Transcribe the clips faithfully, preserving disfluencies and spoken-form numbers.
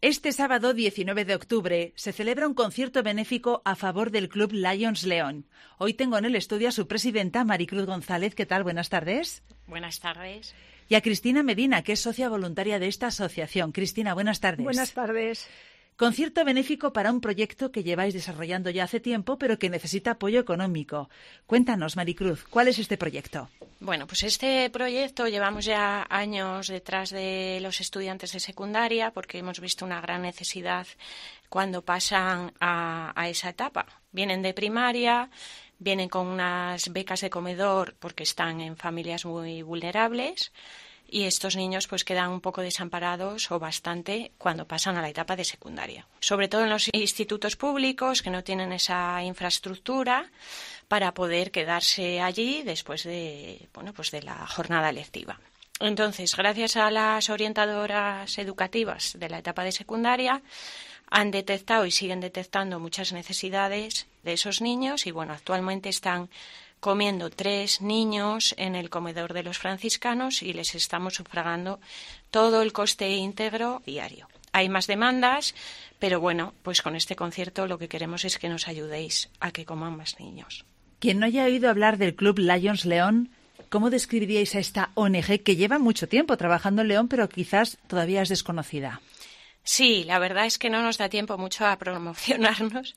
Este sábado diecinueve de octubre se celebra un concierto benéfico a favor del Club Lions León. Hoy tengo en el estudio a su presidenta, Maricruz González. ¿Qué tal? Buenas tardes. Buenas tardes. Y a Cristina Medina, que es socia voluntaria de esta asociación. Cristina, buenas tardes. Buenas tardes. Concierto benéfico para un proyecto que lleváis desarrollando ya hace tiempo, pero que necesita apoyo económico. Cuéntanos, Maricruz, ¿cuál es este proyecto? Bueno, pues este proyecto llevamos ya años detrás de los estudiantes de secundaria porque hemos visto una gran necesidad cuando pasan a, a esa etapa. Vienen de primaria, vienen con unas becas de comedor porque están en familias muy vulnerables. Y estos niños pues quedan un poco desamparados o bastante cuando pasan a la etapa de secundaria. Sobre todo en los institutos públicos que no tienen esa infraestructura para poder quedarse allí después de, bueno, pues de la jornada lectiva. Entonces, gracias a las orientadoras educativas de la etapa de secundaria, han detectado y siguen detectando muchas necesidades de esos niños y bueno, actualmente están comiendo tres niños en el comedor de los franciscanos y les estamos sufragando todo el coste íntegro diario. Hay más demandas, pero bueno, pues con este concierto lo que queremos es que nos ayudéis a que coman más niños. Quien no haya oído hablar del Club Lions León, ¿cómo describiríais a esta O N G que lleva mucho tiempo trabajando en León, pero quizás todavía es desconocida? Sí, la verdad es que no nos da tiempo mucho a promocionarnos.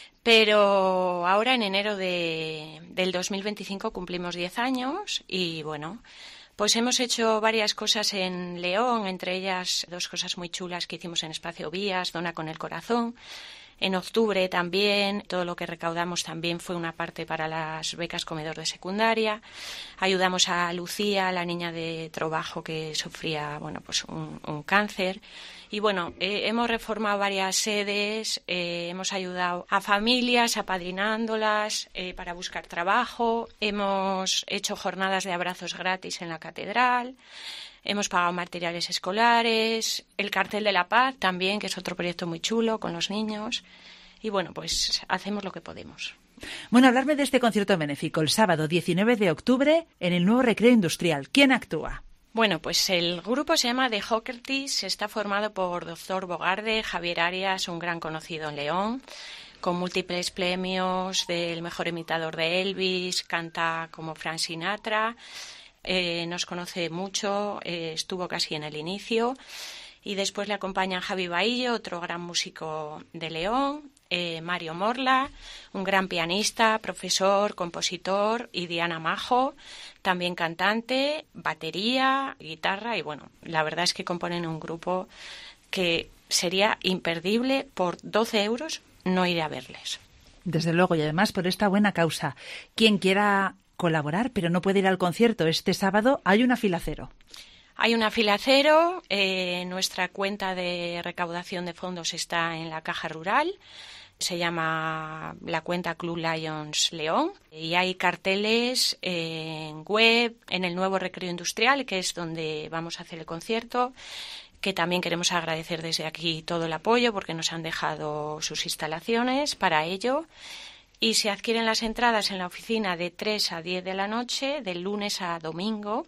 Pero ahora en enero de, del dos mil veinticinco cumplimos diez años y bueno, pues hemos hecho varias cosas en León, entre ellas dos cosas muy chulas que hicimos en Espacio Vías, Dona con el Corazón. En octubre también, todo lo que recaudamos también fue una parte para las becas comedor de secundaria. Ayudamos a Lucía, la niña de Trobajo que sufría, bueno, pues un, un cáncer. Y bueno, eh, hemos reformado varias sedes, eh, hemos ayudado a familias, apadrinándolas eh, para buscar trabajo. Hemos hecho jornadas de abrazos gratis en la catedral. Hemos pagado materiales escolares, el cartel de la paz también, que es otro proyecto muy chulo con los niños. Y bueno, pues hacemos lo que podemos. Bueno, hablarme de este concierto benéfico el sábado diecinueve de octubre en el nuevo Recreo Industrial. ¿Quién actúa? Bueno, pues el grupo se llama The Hockertys, está formado por doctor Bogarde, Javier Arias, un gran conocido en León, con múltiples premios del mejor imitador de Elvis, canta como Frank Sinatra. Eh, nos conoce mucho, eh, estuvo casi en el inicio y después le acompañan Javi Bahillo, otro gran músico de León, eh, Mario Morla, un gran pianista, profesor, compositor y Diana Majo, también cantante, batería, guitarra y bueno, la verdad es que componen un grupo que sería imperdible por doce euros no ir a verles. Desde luego y además por esta buena causa. Quien quiera colaborar, pero no puede ir al concierto este sábado, hay una fila cero. Hay una fila cero, eh, nuestra cuenta de recaudación de fondos está en la Caja Rural, se llama la cuenta Club Lions León y hay carteles en web, en el nuevo Recreo Industrial, que es donde vamos a hacer el concierto, que también queremos agradecer desde aquí todo el apoyo porque nos han dejado sus instalaciones para ello. Y se adquieren las entradas en la oficina de tres a diez de la noche, de lunes a domingo,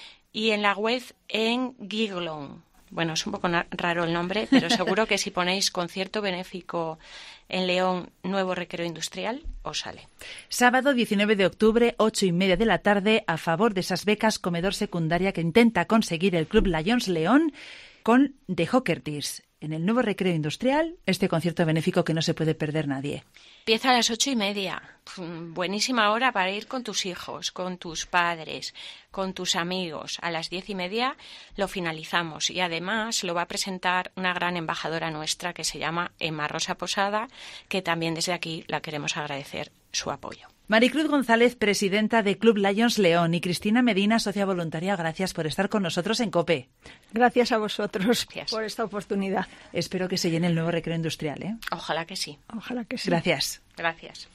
y en la web en Giglon. Bueno, es un poco raro el nombre, pero seguro que si ponéis concierto benéfico en León, nuevo Recreo Industrial, os sale. Sábado diecinueve de octubre, ocho y media de la tarde, a favor de esas becas comedor secundaria que intenta conseguir el Club Lions León con The Hockertys. En el nuevo Recreo Industrial, este concierto benéfico que no se puede perder nadie. Empieza a las ocho y media. Buenísima hora para ir con tus hijos, con tus padres, con tus amigos. A las diez y media lo finalizamos y además lo va a presentar una gran embajadora nuestra que se llama Emma Rosa Posada, que también desde aquí la queremos agradecer su apoyo. Maricruz González, presidenta de Club Lions León, y Cristina Medina, socia voluntaria, gracias por estar con nosotros en COPE. Gracias a vosotros Gracias. por esta oportunidad. Espero que se llene el nuevo Recreo Industrial, ¿eh? Ojalá que sí. Ojalá que sí. Gracias. Gracias.